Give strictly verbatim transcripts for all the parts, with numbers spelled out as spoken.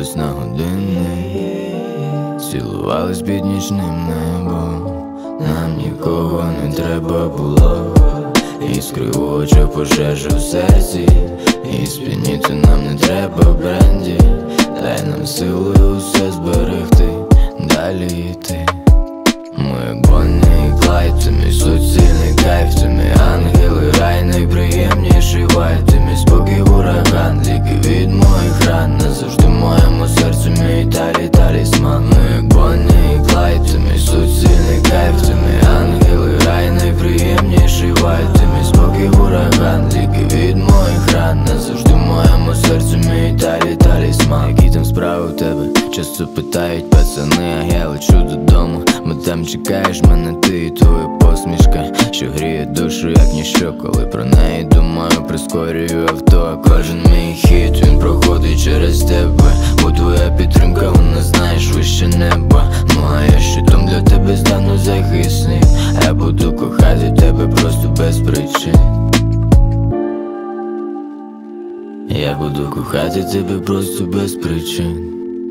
дивились на години, цілувались під нічним небом. Нам нікого не треба було, іскри в очах, пожежа в серці, і сп'яніти нам не треба бренді. Дай нам сили усе зберегти, далі йти. Ми як Бонні і Клайд, ти мій суцільний кайф, ти мій ангел і рай, найприємніший вайб, ти мій спокій в ураган, ліки від моїх ран, назавжди в моєму серці мій талі талісман. Ми як Бонні і Клайд, ти мій суцільний кайф, ти мій ангел і рай, найприємніший вайб, ти мій спокій в ураган, ліки від моїх ран, назавжди в моєму серці мій талі талісман. Які там справи у тебе? Часто питають пацани, а я лечу додому, бо там чекаєш мене ти і твоя посмішка, що гріє душу як ніщо. Коли про неї думаю, прискорюю авто, а кожен мій хід, він проходить через тебе, бо твоя підтримка, вона знаєш вище неба. Ну а я щитом для тебе стану захисний, я буду кохати тебе просто без причин. Я буду кохати тебе просто без причин.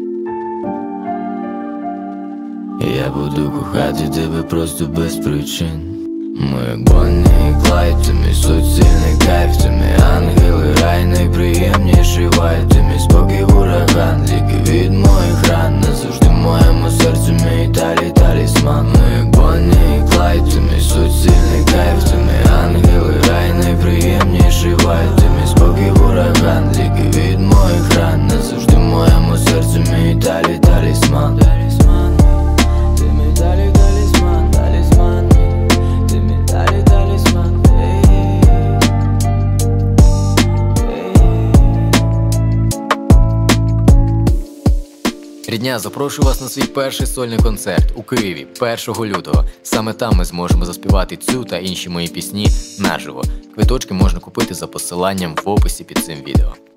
Я буду кохати тебе просто без причин. Ми як Бонні і Клайд, ти мій суцільний кайф, ти мій ангел і рай, найприємніший вайб, ти мій спокій в ураган, ліки від моїх ран, назавжди в моєму серці мій талі талісман. Ми як Бонні і Клайд, ти мій суцільний кайф, ти мій ангел і рай, найприємніший вайб, ти мій спокій в ураган, ліки від моїх ран, назавжди в моєму серці мій талі талісман. Рідня, запрошую вас на свій перший сольний концерт у Києві першого лютого. Саме там ми зможемо заспівати цю та інші мої пісні наживо. Квиточки можна купити за посиланням в описі під цим відео.